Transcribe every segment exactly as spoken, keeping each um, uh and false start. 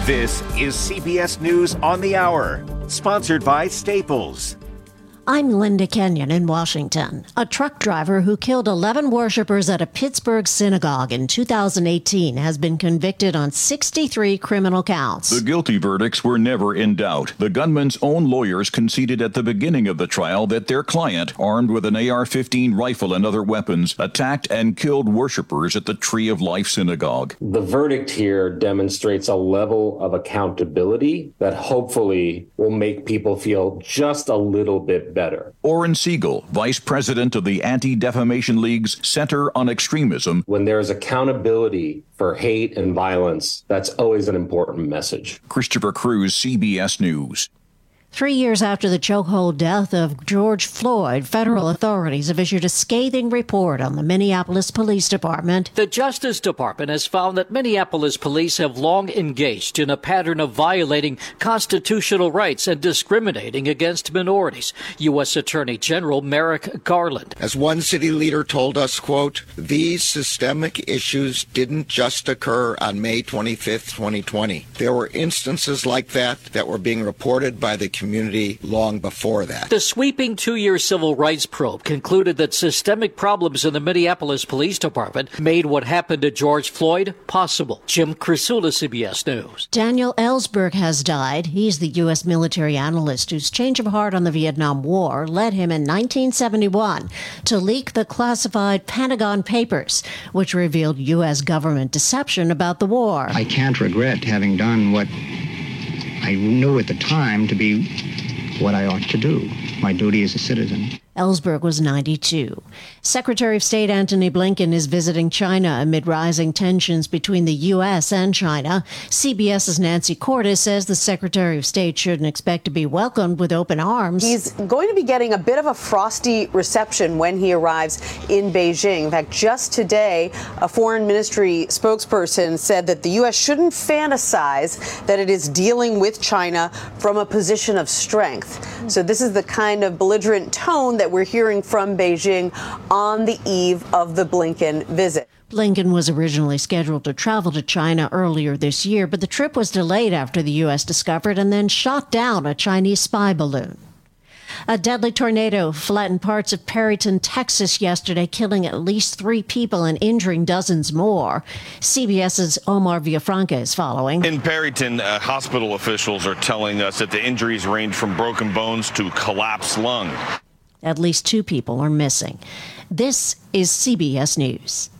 This is C B S News on the Hour, sponsored by Staples. I'm Linda Kenyon in Washington. A truck driver who killed eleven worshipers at a Pittsburgh synagogue in two thousand eighteen has been convicted on sixty-three criminal counts. The guilty verdicts were never in doubt. The gunman's own lawyers conceded at the beginning of the trial that their client, armed with an A R fifteen rifle and other weapons, attacked and killed worshipers at the Tree of Life synagogue. The verdict here demonstrates a level of accountability that hopefully will make people feel just a little bit better. Better. Oren Siegel, vice president of the Anti-Defamation League's Center on Extremism. When there's accountability for hate and violence, that's always an important message. Christopher Cruz, C B S News. Three years after the chokehold death of George Floyd, federal authorities have issued a scathing report on the Minneapolis Police Department. The Justice Department has found that Minneapolis police have long engaged in a pattern of violating constitutional rights and discriminating against minorities. U S Attorney General Merrick Garland. As one city leader told us, quote, these systemic issues didn't just occur on May twenty-fifth, twenty twenty. There were instances like that that were being reported by the community long before that. The sweeping two-year civil rights probe concluded that systemic problems in the Minneapolis Police Department made what happened to George Floyd possible. Jim Krasula, C B S News. Daniel Ellsberg has died. He's the U S military analyst whose change of heart on the Vietnam War led him in nineteen seventy-one to leak the classified Pentagon Papers, which revealed U S government deception about the war. I can't regret having done what I knew at the time to be what I ought to do, my duty as a citizen. Ellsberg was ninety-two. Secretary of State Antony Blinken is visiting China amid rising tensions between the U S and China. CBS's Nancy Cordes says the Secretary of State shouldn't expect to be welcomed with open arms. He's going to be getting a bit of a frosty reception when he arrives in Beijing. In fact, just today, a foreign ministry spokesperson said that the U S shouldn't fantasize that it is dealing with China from a position of strength. So this is the kind of belligerent tone that we're hearing from Beijing on the eve of the Blinken visit. Blinken was originally scheduled to travel to China earlier this year, but the trip was delayed after the U S discovered and then shot down a Chinese spy balloon. A deadly tornado flattened parts of Perryton, Texas yesterday, killing at least three people and injuring dozens more. CBS's Omar Villafranca is following. In Perryton, uh, hospital officials are telling us that the injuries range from broken bones to collapsed lung. At least two people are missing. This is C B S News.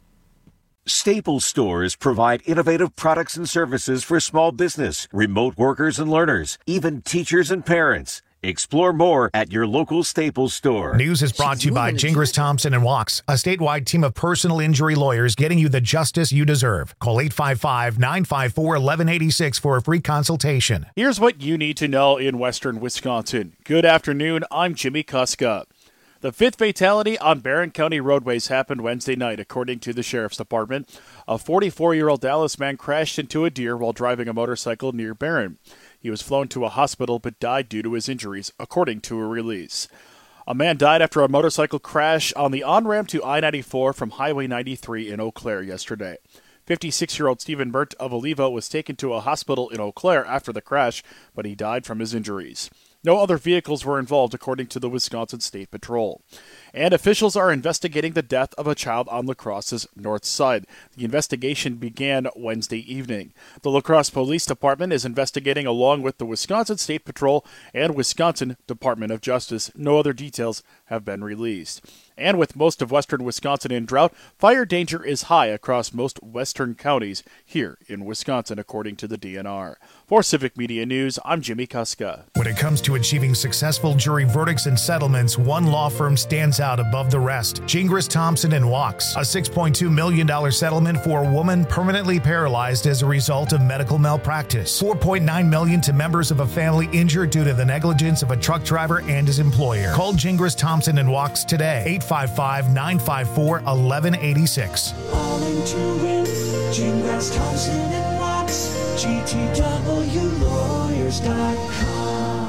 Staples stores provide innovative products and services for small business, remote workers and learners, even teachers and parents. Explore more at your local Staples store. News is brought to you by Gingras Thompson and Walks, a statewide team of personal injury lawyers getting you the justice you deserve. Call eight five five, nine five four, one one eight six for a free consultation. Here's what you need to know in western Wisconsin. Good afternoon, I'm Jimmy Kuska. The fifth fatality on Barron County roadways happened Wednesday night, according to the Sheriff's Department. A forty-four-year-old Dallas man crashed into a deer while driving a motorcycle near Barron. He was flown to a hospital but died due to his injuries, according to a release. A man died after a motorcycle crash on the on-ramp to I ninety-four from Highway ninety-three in Eau Claire yesterday. fifty-six-year-old Stephen Mert of Oliva was taken to a hospital in Eau Claire after the crash, but he died from his injuries. No other vehicles were involved, according to the Wisconsin State Patrol. And officials are investigating the death of a child on La Crosse's north side. The investigation began Wednesday evening. The La Crosse Police Department is investigating along with the Wisconsin State Patrol and Wisconsin Department of Justice. No other details have been released. And with most of western Wisconsin in drought, fire danger is high across most western counties here in Wisconsin, according to the D N R. For Civic Media News, I'm Jimmy Kuska. When it comes to achieving successful jury verdicts and settlements, one law firm stands out above the rest. Gingras Thompson and Walks, a six point two million dollars settlement for a woman permanently paralyzed as a result of medical malpractice. four point nine million dollars to members of a family injured due to the negligence of a truck driver and his employer. Call Gingras Thompson and Walks today. eight five five, nine five four, one one eight six. All in to win. Gingras Thompson and Walks. G T W lawyers dot com.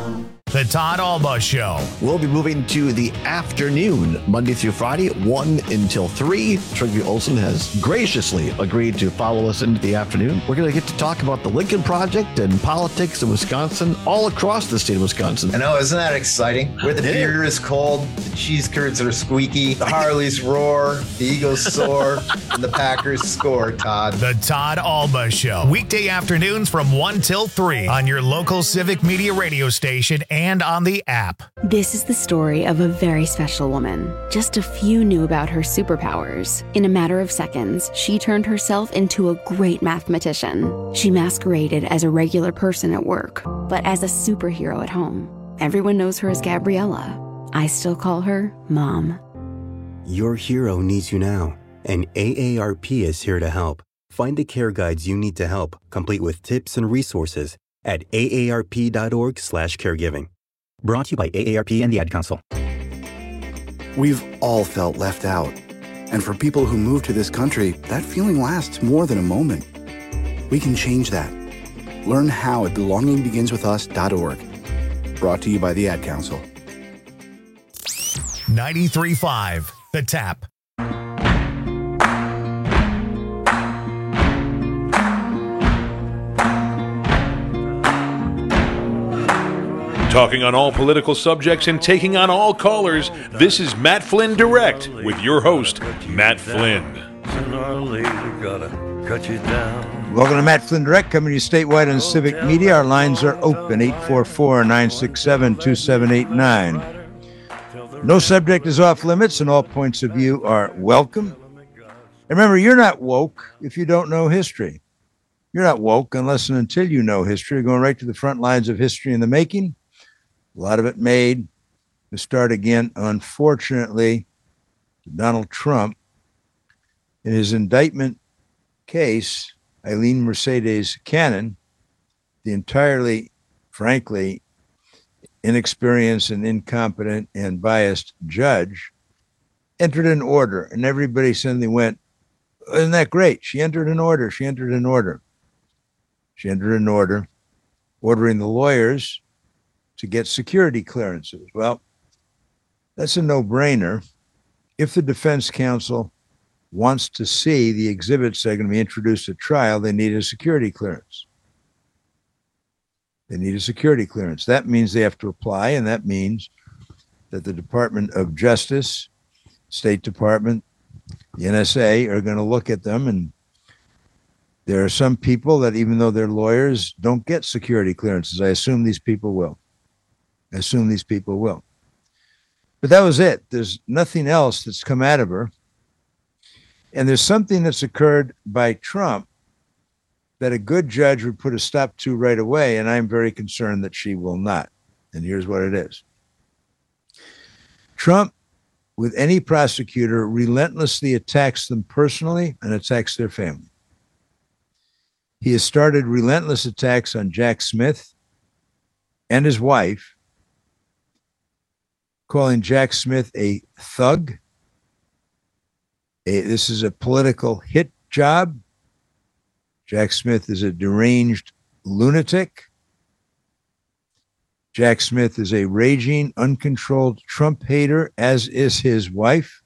The Todd Alba Show. We'll be moving to the afternoon, Monday through Friday, one until three. Trygve Olsen has graciously agreed to follow us into the afternoon. We're going to get to talk about the Lincoln Project and politics in Wisconsin, all across the state of Wisconsin. I know, isn't that exciting? Where the beer is cold, the cheese curds are squeaky, the Harleys roar, the Eagles soar, and the Packers score, Todd. The Todd Alba Show. Weekday afternoons from one till three on your local Civic Media radio station and on the app. This is the story of a very special woman. Just a few knew about her superpowers. In a matter of seconds, she turned herself into a great mathematician. She masqueraded as a regular person at work, but as a superhero at home. Everyone knows her as Gabriella. I still call her Mom. Your hero needs you now, and A A R P is here to help. Find the care guides you need to help, complete with tips and resources at A A R P dot org slash caregiving. Brought to you by A A R P and the Ad Council. We've all felt left out. And for people who move to this country, that feeling lasts more than a moment. We can change that. Learn how at belonging begins with us dot org. Brought to you by the Ad Council. ninety-three point five, The Tap. Talking on all political subjects and taking on all callers, this is Matt Flynn Direct with your host, Matt Flynn. Welcome to Matt Flynn Direct, coming to you statewide on Civic Media. Our lines are open, eight four four, nine six seven, two seven eight nine. No subject is off limits, and all points of view are welcome. And remember, you're not woke if you don't know history. You're not woke unless and until you know history. You're going right to the front lines of history in the making. A lot of it made to start again, unfortunately, Donald Trump. In his indictment case, Eileen Mercedes Cannon, the entirely, frankly, inexperienced and incompetent and biased judge, entered an order, and everybody suddenly went, isn't that great? She entered an order. She entered an order. She entered an order ordering the lawyers to get security clearances. Well, that's a no-brainer. If the defense counsel wants to see the exhibits that are going to be introduced at trial, they need a security clearance. They need a security clearance. That means they have to apply, and that means that the Department of Justice, State Department, the N S A are going to look at them, and there are some people that, even though they're lawyers, don't get security clearances. I assume these people will. I assume these people will. But that was it. There's nothing else that's come out of her. And there's something that's occurred by Trump that a good judge would put a stop to right away, and I'm very concerned that she will not. And here's what it is. Trump, with any prosecutor, relentlessly attacks them personally and attacks their family. He has started relentless attacks on Jack Smith and his wife, calling Jack Smith a thug. A, this is a political hit job. Jack Smith is a deranged lunatic. Jack Smith is a raging, uncontrolled Trump hater, as is his wife.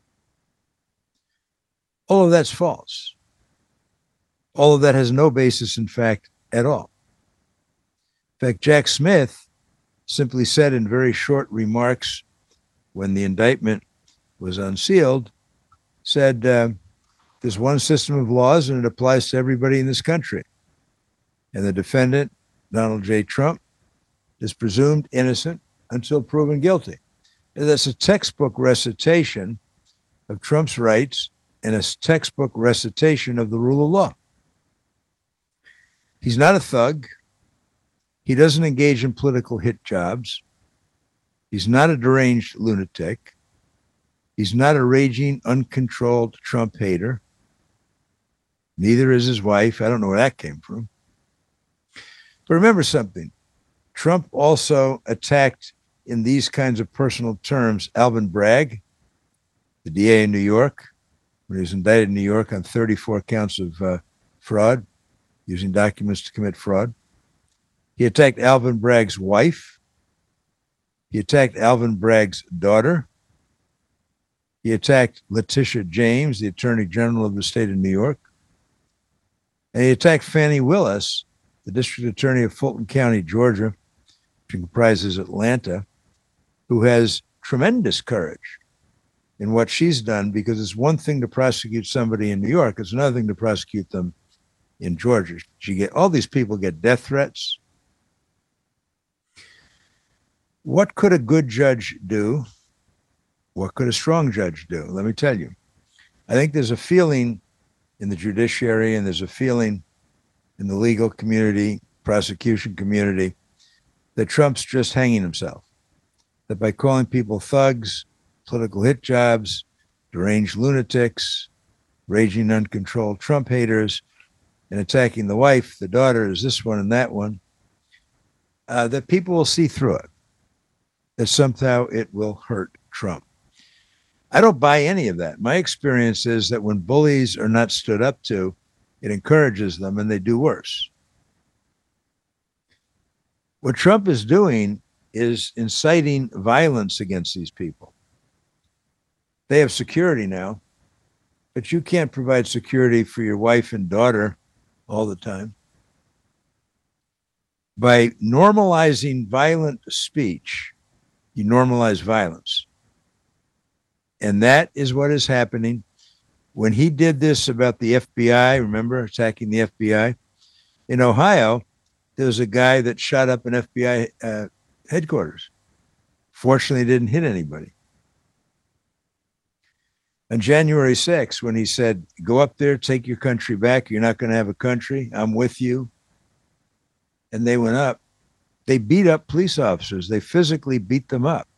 All of that's false. All of that has no basis in fact at all. In fact, Jack Smith simply said in very short remarks when the indictment was unsealed, said, uh, there's one system of laws and it applies to everybody in this country. And the defendant, Donald J. Trump, is presumed innocent until proven guilty. And that's a textbook recitation of Trump's rights and a textbook recitation of the rule of law. He's not a thug. He doesn't engage in political hit jobs. He's not a deranged lunatic. He's not a raging, uncontrolled Trump hater. Neither is his wife. I don't know where that came from. But remember something. Trump also attacked, in these kinds of personal terms, Alvin Bragg, the D A in New York, when he was indicted in New York on thirty-four counts of uh, fraud, using documents to commit fraud. He attacked Alvin Bragg's wife, He attacked Alvin Bragg's daughter. He attacked Letitia James, the Attorney General of the state of New York. And he attacked Fannie Willis, the District Attorney of Fulton County, Georgia, which comprises Atlanta, who has tremendous courage in what she's done, because it's one thing to prosecute somebody in New York, it's another thing to prosecute them in Georgia. She get all these people get death threats. What could a good judge do? What could a strong judge do? Let me tell you. I think there's a feeling in the judiciary and there's a feeling in the legal community, prosecution community, that Trump's just hanging himself. That by calling people thugs, political hit jobs, deranged lunatics, raging uncontrolled Trump haters, and attacking the wife, the daughters, this one and that one, uh, that people will see through it, that somehow it will hurt Trump. I don't buy any of that. My experience is that when bullies are not stood up to, it encourages them and they do worse. What Trump is doing is inciting violence against these people. They have security now, but you can't provide security for your wife and daughter all the time. By normalizing violent speech, you normalize violence. And that is what is happening. When he did this about the F B I, remember, attacking the F B I? In Ohio, there was a guy that shot up an F B I uh, headquarters. Fortunately, didn't hit anybody. On January sixth, when he said, go up there, take your country back, you're not going to have a country, I'm with you. And they went up. They beat up police officers. They physically beat them up.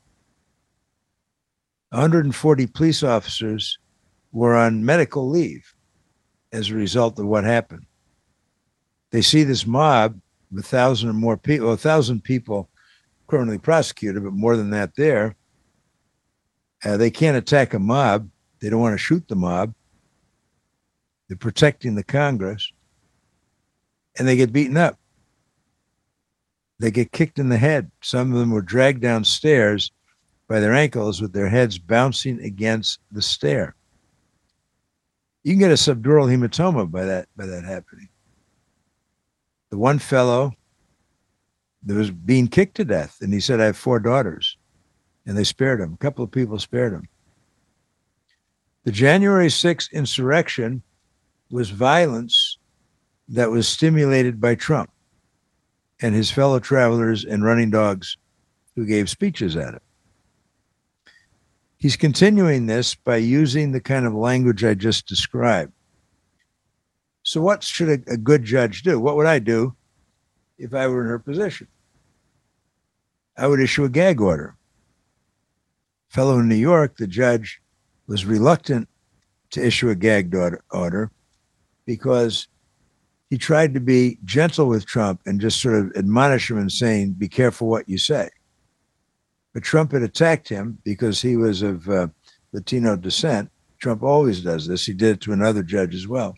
one hundred forty police officers were on medical leave as a result of what happened. They see this mob of a thousand or more people, a thousand people criminally prosecuted, but more than that there. Uh, they can't attack a mob. They don't want to shoot the mob. They're protecting the Congress. And they get beaten up. They get kicked in the head. Some of them were dragged downstairs by their ankles with their heads bouncing against the stair. You can get a subdural hematoma by that, by that happening. The one fellow that was being kicked to death, and he said, I have four daughters. And they spared him. A couple of people spared him. The January sixth insurrection was violence that was stimulated by Trump and his fellow travelers and running dogs who gave speeches at it. He's continuing this by using the kind of language I just described. So what should a, a good judge do? What would I do if I were in her position? I would issue a gag order. Fellow in New York, the judge was reluctant to issue a gag order because he tried to be gentle with Trump and just sort of admonish him and saying, be careful what you say. But Trump had attacked him because he was of uh, Latino descent. Trump always does this. He did it to another judge as well.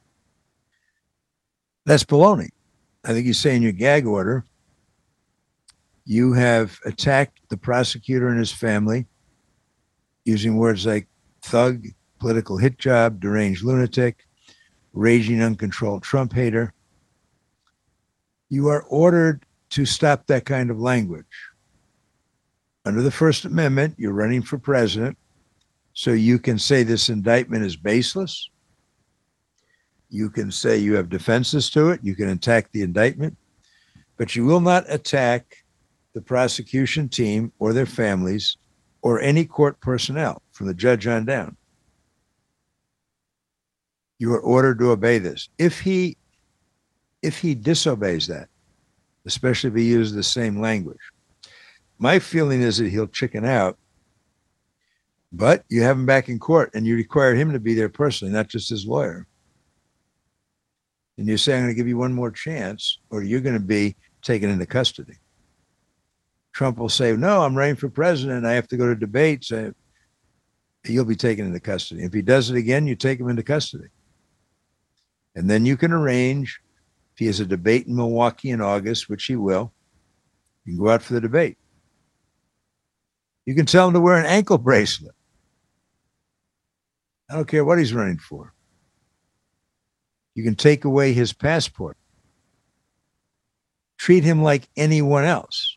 That's baloney. I think you say in your gag order, you have attacked the prosecutor and his family using words like thug, political hit job, deranged lunatic, raging uncontrolled Trump hater. You are ordered to stop that kind of language. Under the First Amendment, you're running for president, so you can say this indictment is baseless. You can say you have defenses to it. You can attack the indictment, but you will not attack the prosecution team or their families or any court personnel from the judge on down. You are ordered to obey this. If he, if he disobeys that, especially if he uses the same language, my feeling is that he'll chicken out, but you have him back in court and you require him to be there personally, not just his lawyer. And you say, I'm going to give you one more chance, or you're going to be taken into custody. Trump will say, no, I'm running for president. I have to go to debates. I, you'll be taken into custody. If he does it again, you take him into custody. And then you can arrange, if he has a debate in Milwaukee in August, which he will, you can go out for the debate. You can tell him to wear an ankle bracelet. I don't care what he's running for. You can take away his passport. Treat him like anyone else.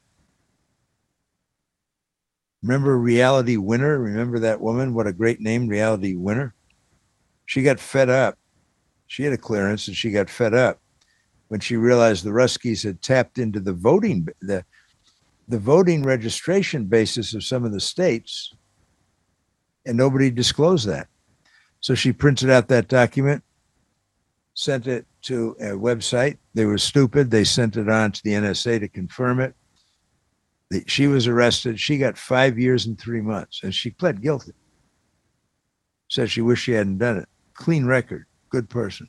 Remember Reality Winner? Remember that woman? What a great name, Reality Winner. She got fed up. She had a clearance and she got fed up when she realized the Ruskies had tapped into the voting, the, the voting registration basis of some of the states, and nobody disclosed that. So she printed out that document, sent it to a website. They were stupid. They sent it on to the N S A to confirm it. The, she was arrested. She got five years and three months, and she pled guilty. Said she wished she hadn't done it. Clean record, good person.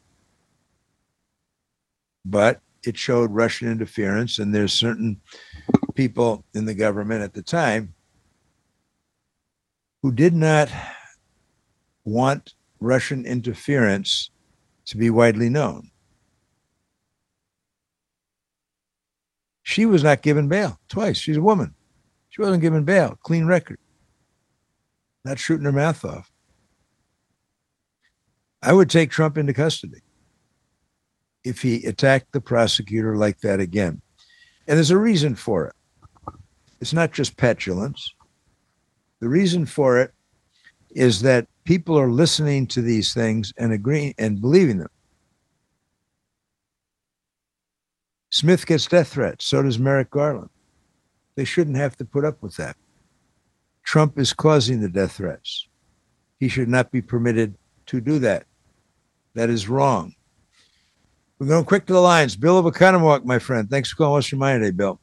But it showed Russian interference, and there's certain people in the government at the time who did not want Russian interference to be widely known. She was not given bail twice. She's a woman. She wasn't given bail. Clean record. Not shooting her mouth off. I would take Trump into custody if he attacked the prosecutor like that again. And there's a reason for it. It's not just petulance. The reason for it is that people are listening to these things and agreeing and believing them. Smith gets death threats. So does Merrick Garland. They shouldn't have to put up with that. Trump is causing the death threats. He should not be permitted to do that. That is wrong. We're going quick to the lines. Bill of Oconomowoc, my friend. Thanks for calling. What's your mind today, Bill?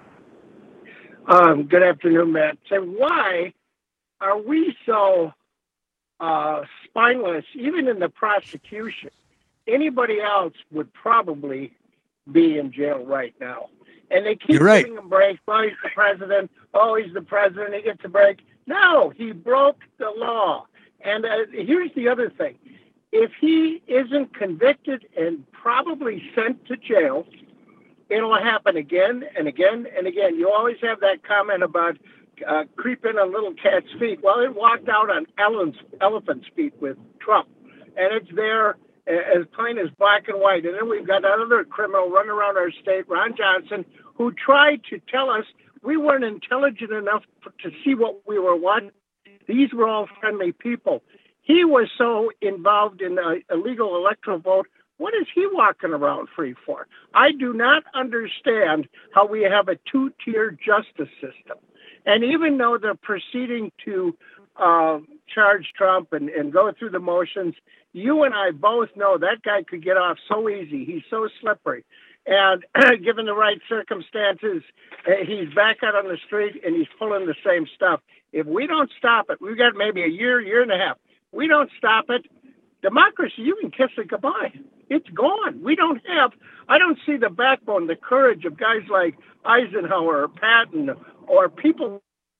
Um, good afternoon, Matt. So why are we so uh, spineless, even in the prosecution? Anybody else would probably be in jail right now. And they keep right. giving him breaks. Oh, he's the president. Oh, he's the president. He gets a break. No, he broke the law. And uh, here's the other thing. If he isn't convicted and probably sent to jail, it'll happen again and again and again. You always have that comment about uh, creeping on little cat's feet. Well, it walked out on Ellen's, elephant's feet with Trump. And it's there as plain as black and white. And then we've got another criminal running around our state, Ron Johnson, who tried to tell us we weren't intelligent enough to see what we were watching. These were all friendly people. He was so involved in the illegal electoral vote. What is he walking around free for? I do not understand how we have a two-tier justice system. And even though they're proceeding to uh, charge Trump and, and go through the motions, you and I both know that guy could get off so easy. He's so slippery. And given the right circumstances, uh, he's back out on the street and he's pulling the same stuff. If we don't stop it, we've got maybe a year, year and a half. We don't stop it. Democracy, you can kiss it goodbye. It's gone. We don't have, I don't see the backbone, the courage of guys like Eisenhower or Patton or people.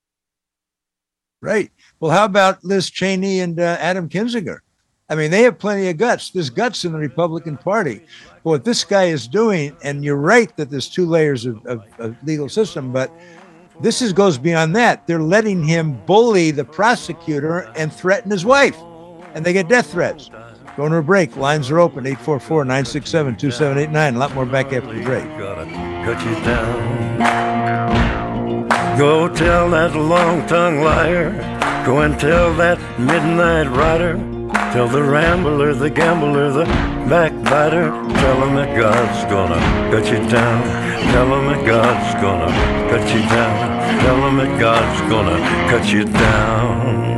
Right. Well, how about Liz Cheney and uh, Adam Kinzinger? I mean, they have plenty of guts. There's guts in the Republican Party. But what this guy is doing, and you're right that there's two layers of, of, of legal system, but this is, goes beyond that. They're letting him bully the prosecutor and threaten his wife, and they get death threats. Going to a break. Lines are open, eight four four, nine six seven, two seven eight nine. A lot more back after the break. Gotta cut you down. Go tell that long-tongued liar. Go and tell that midnight rider. Tell the rambler, the gambler, the backbiter. Tell him that God's gonna cut you down. Tell him that God's gonna cut you down. Tell him that God's gonna cut you down.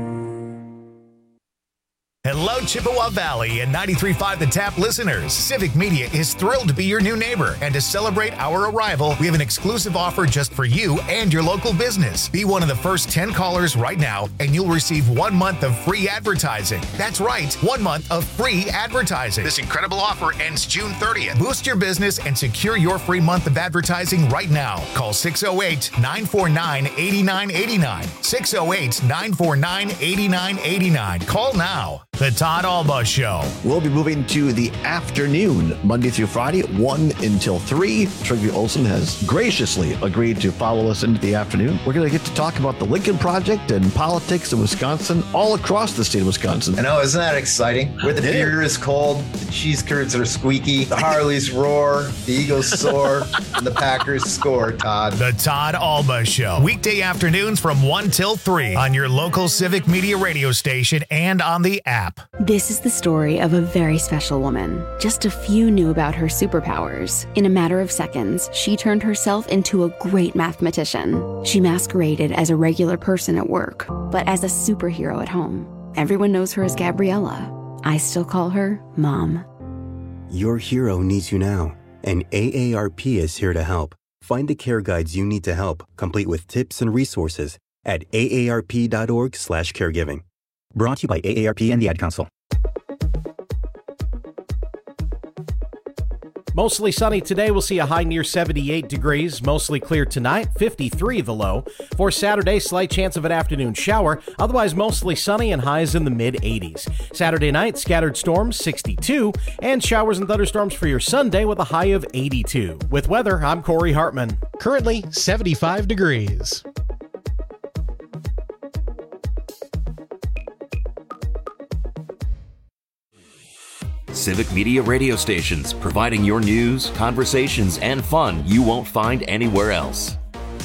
Hello, Chippewa Valley and ninety-three point five The Tap listeners. Civic Media is thrilled to be your new neighbor. And to celebrate our arrival, we have an exclusive offer just for you and your local business. Be one of the first ten callers right now, and you'll receive one month of free advertising. That's right, one month of free advertising. This incredible offer ends June thirtieth. Boost your business and secure your free month of advertising right now. Call six oh eight, nine four nine, eight nine eight nine. six oh eight, nine four nine, eight nine eight nine. Call now. The Todd Alba Show. We'll be moving to the afternoon, Monday through Friday, one until three. Trygve Olsen has graciously agreed to follow us into the afternoon. We're going to get to talk about the Lincoln Project and politics in Wisconsin, all across the state of Wisconsin. I know, isn't that exciting? Where the beer is cold, the cheese curds are squeaky, the Harleys roar, the Eagles soar, and the Packers score, Todd. The Todd Alba Show. Weekday afternoons from one till three on your local Civic Media radio station and on the app. This is the story of a very special woman. Just a few knew about her superpowers. In a matter of seconds, she turned herself into a great mathematician. She masqueraded as a regular person at work, but as a superhero at home. Everyone knows her as Gabriella. I still call her Mom. Your hero needs you now, and A A R P is here to help. Find the care guides you need to help, complete with tips and resources at A A R P dot org slash caregiving. Brought to you by A A R P and the Ad Council. Mostly sunny today. We'll see a high near seventy-eight degrees. Mostly clear tonight, fifty-three the low. For Saturday, slight chance of an afternoon shower. Otherwise, mostly sunny and highs in the mid-eighties. Saturday night, scattered storms, sixty-two. And showers and thunderstorms for your Sunday with a high of eighty-two. With weather, I'm Corey Hartman. Currently, seventy-five degrees. Civic Media radio stations, providing your news, conversations, and fun you won't find anywhere else.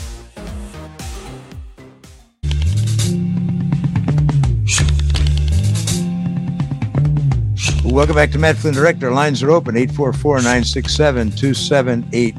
Welcome back to Matt Flynn Direct. Our lines are open, eight four four, nine six seven, two seven eight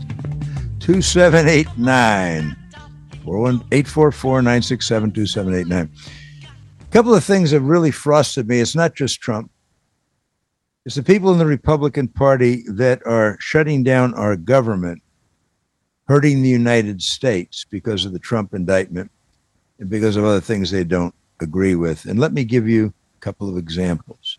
nine. eight four four, nine six seven, two seven eight nine. A couple of things have really frosted me. It's not just Trump. It's the people in the Republican Party that are shutting down our government, hurting the United States because of the Trump indictment and because of other things they don't agree with. And let me give you a couple of examples.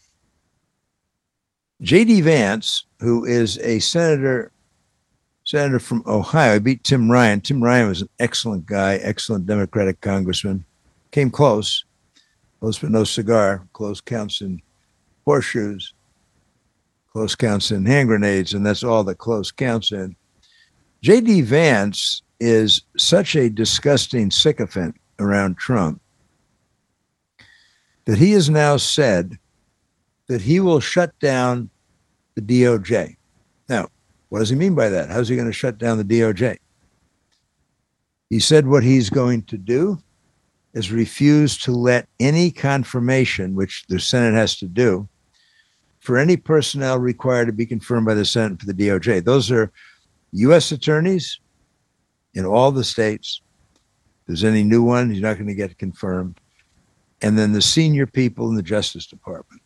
J D Vance, who is a senator, senator from Ohio, he beat Tim Ryan. Tim Ryan was an excellent guy, excellent Democratic congressman. Came close, close but no cigar, close counts in horseshoes, close counts in hand grenades, and that's all that close counts in. J D Vance is such a disgusting sycophant around Trump that he has now said that he will shut down the D O J. Now, what does he mean by that? How's he going to shut down the D O J? He said what he's going to do is refuse to let any confirmation, which the Senate has to do, for any personnel required to be confirmed by the Senate for the D O J. Those are U S attorneys in all the states. If there's any new one, he's not going to get confirmed. And then the senior people in the Justice Department.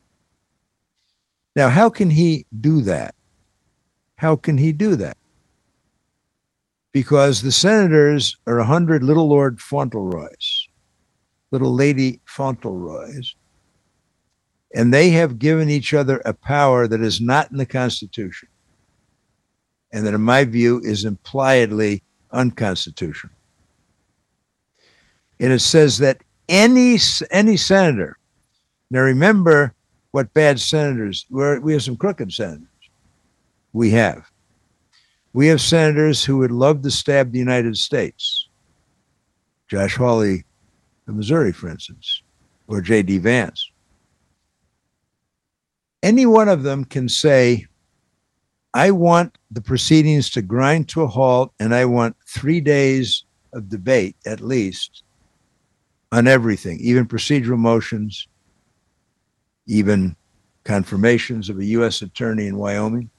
Now, how can he do that? How can he do that? Because the senators are a hundred little Lord Fauntleroys, little Lady Fauntleroys, and they have given each other a power that is not in the Constitution, and that, in my view, is impliedly unconstitutional. And it says that any any senator, now remember what bad senators, we're, we have some crooked senators. We have. We have senators who would love to stab the United States. Josh Hawley of Missouri, for instance, or J D Vance. Any one of them can say, I want the proceedings to grind to a halt, and I want three days of debate, at least, on everything, even procedural motions, even confirmations of a U S attorney in Wyoming.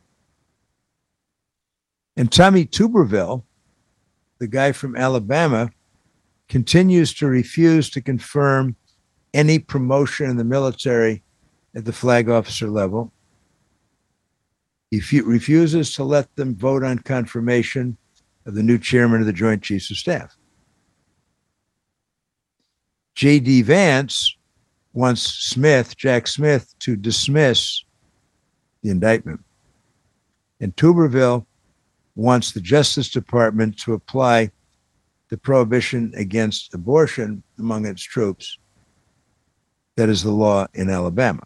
And Tommy Tuberville, the guy from Alabama, continues to refuse to confirm any promotion in the military at the flag officer level. He f- refuses to let them vote on confirmation of the new chairman of the Joint Chiefs of Staff. J D Vance wants Smith, Jack Smith, to dismiss the indictment. And Tuberville wants the Justice Department to apply the prohibition against abortion among its troops That is the law in Alabama.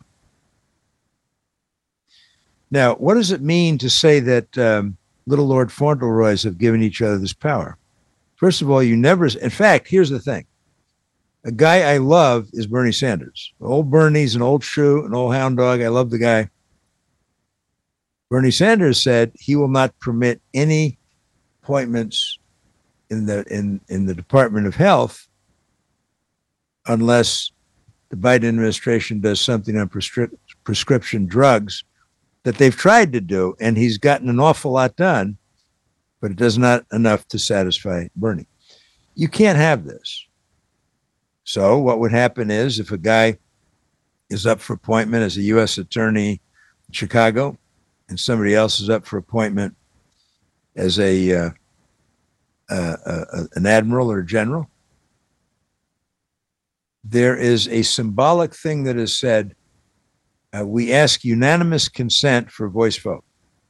Now, what does it mean to say that um, little Lord Fauntleroys have given each other this power? First of all, you never, in fact, here's the thing. A guy I love is Bernie Sanders. Old Bernie's an old shoe, an old hound dog. I love the guy. Bernie Sanders said he will not permit any appointments in the in, in the Department of Health unless the Biden administration does something on prescri- prescription drugs that they've tried to do, and he's gotten an awful lot done, but it does not enough to satisfy Bernie. You can't have this. So what would happen is if a guy is up for appointment as a U S attorney in Chicago and somebody else is up for appointment as a uh, uh, uh, an admiral or a general, there is a symbolic thing that is said, uh, we ask unanimous consent for voice vote.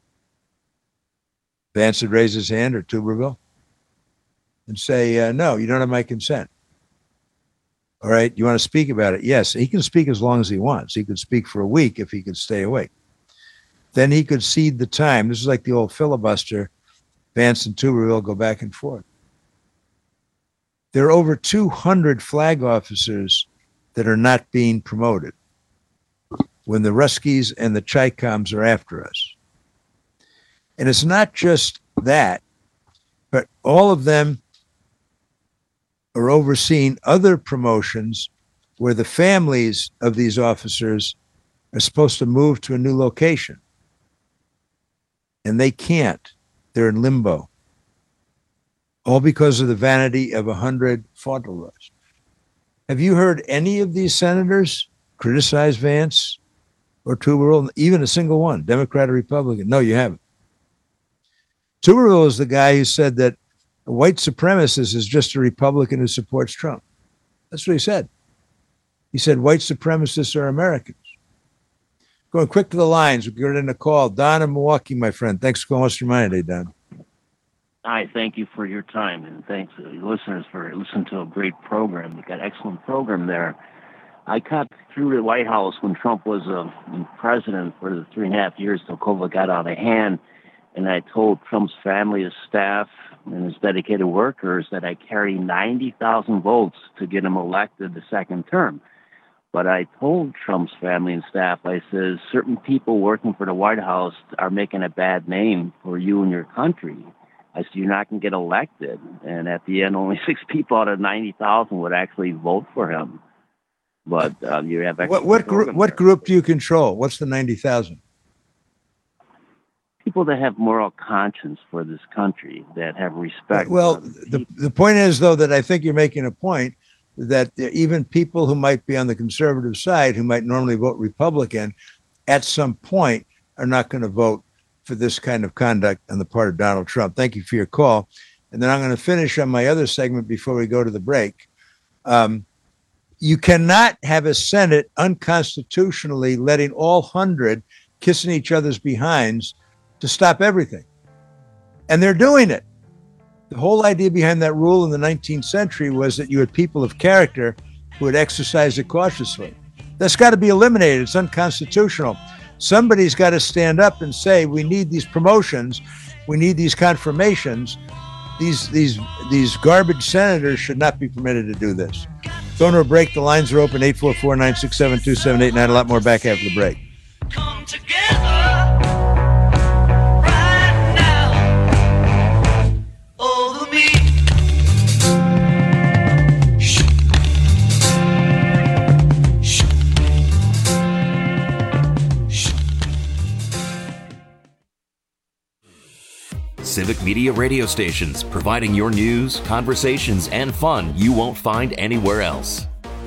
Vance would raise his hand, or Tuberville, and say, uh, no, you don't have my consent. All right, you want to speak about it? Yes, he can speak as long as he wants. He could speak for a week if he could stay awake. Then he could cede the time. This is like the old filibuster. Vance and Tuberville go back and forth. There are over two hundred flag officers that are not being promoted when the Ruskies and the Chi-Coms are after us. And it's not just that, but all of them are overseeing other promotions where the families of these officers are supposed to move to a new location. And they can't. They're in limbo. All because of the vanity of a hundred Fauntleroys. Have you heard any of these senators criticize Vance or Tuberville, even a single one, Democrat or Republican? No, you haven't. Tuberville is the guy who said that a white supremacist is just a Republican who supports Trump. That's what he said. He said white supremacists are Americans. Going quick to the lines. We're getting a call. Don in Milwaukee, my friend. Thanks for calling. What's your mind today, Don? Hi, thank you for your time, and thanks to the listeners for listening to a great program. You got an excellent program there. I cut through the White House when Trump was uh, president for the three and a half years till COVID got out of hand, and I told Trump's family, his staff, and his dedicated workers that I carry ninety thousand votes to get him elected the second term. But I told Trump's family and staff, I says, certain people working for the White House are making a bad name for you and your country. I said, you're not going to get elected. And at the end, only six people out of ninety thousand would actually vote for him. But uh, you have... What, what, group, what group do you control? What's the ninety thousand? People that have moral conscience for this country, that have respect. Well, the, the point is, though, that I think you're making a point that even people who might be on the conservative side, who might normally vote Republican, at some point are not going to vote for this kind of conduct on the part of Donald Trump. Thank you for your call. And then I'm going to finish on my other segment before we go to the break. Um, you cannot have a Senate unconstitutionally letting all hundred kissing each other's behinds to stop everything. And they're doing it. The whole idea behind that rule in the nineteenth century was that you had people of character who would exercise it cautiously. That's got to be eliminated. It's unconstitutional. Somebody's got to stand up and say, we need these promotions. We need these confirmations. These, these, these garbage senators should not be permitted to do this. Going to a break. The lines are open, eight four four, nine six seven, two seven eight nine. A lot more back after the break. Come together right now over me. Shh. Shh. Shh. Civic Media radio stations, providing your news, conversations, and fun you won't find anywhere else.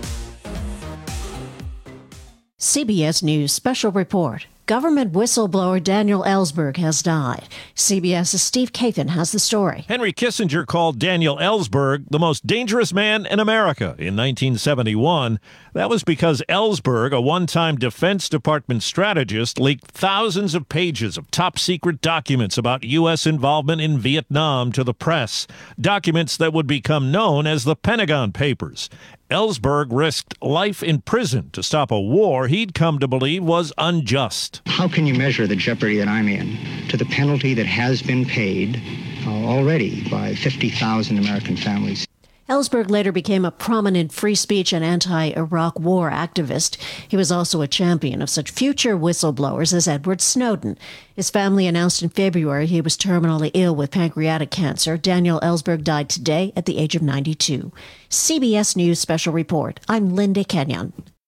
C B S News Special Report. Government whistleblower Daniel Ellsberg has died. CBS's Steve Kathan has the story. Henry Kissinger called Daniel Ellsberg the most dangerous man in America in nineteen seventy-one. That was because Ellsberg, a one-time Defense Department strategist, leaked thousands of pages of top-secret documents about U S involvement in Vietnam to the press, documents that would become known as the Pentagon Papers. Ellsberg risked life in prison to stop a war he'd come to believe was unjust. How can you measure the jeopardy that I'm in to the penalty that has been paid uh, already by fifty thousand American families? Ellsberg later became a prominent free speech and anti-Iraq war activist. He was also a champion of such future whistleblowers as Edward Snowden. His family announced in February he was terminally ill with pancreatic cancer. Daniel Ellsberg died today at the age of ninety-two. C B S News Special Report. I'm Linda Kenyon.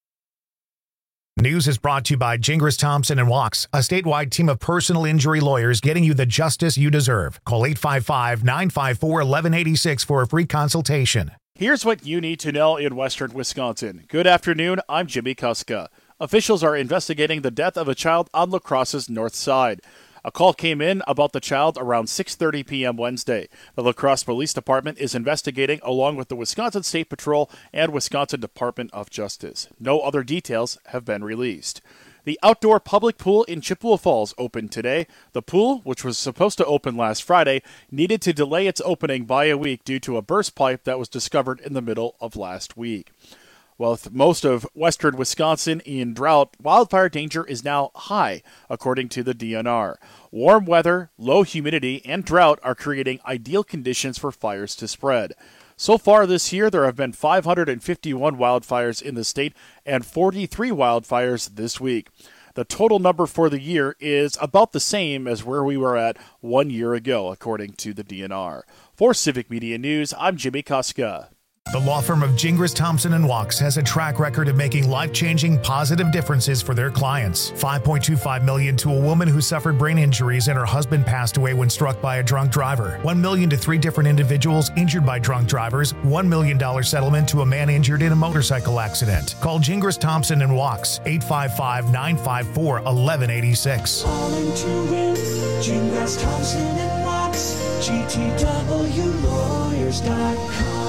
News is brought to you by Gingras Thompson and Walks, a statewide team of personal injury lawyers getting you the justice you deserve. Call eight five five, nine five four, one one eight six for a free consultation. Here's what you need to know in western Wisconsin. Good afternoon, I'm Jimmy Kuska. Officials are investigating the death of a child on La Crosse's north side. A call came in about the child around six thirty p.m. Wednesday. The La Crosse Police Department is investigating along with the Wisconsin State Patrol and Wisconsin Department of Justice. No other details have been released. The outdoor public pool in Chippewa Falls opened today. The pool, which was supposed to open last Friday, needed to delay its opening by a week due to a burst pipe that was discovered in the middle of last week. Well, with most of western Wisconsin in drought, wildfire danger is now high, according to the D N R. Warm weather, low humidity, and drought are creating ideal conditions for fires to spread. So far this year, there have been five hundred fifty-one wildfires in the state and forty-three wildfires this week. The total number for the year is about the same as where we were at one year ago, according to the D N R. For Civic Media News, I'm Jimmy Kuska. The law firm of Gingras Thompson and Walks has a track record of making life-changing positive differences for their clients. five point two five million dollars to a woman who suffered brain injuries and her husband passed away when struck by a drunk driver. one million dollars to three different individuals injured by drunk drivers. one million dollars settlement to a man injured in a motorcycle accident. Call Gingras Thompson and Walks, eight five five, nine five four, one one eight six. All into it, Gingras Thompson and Walks, G T W lawyers dot com.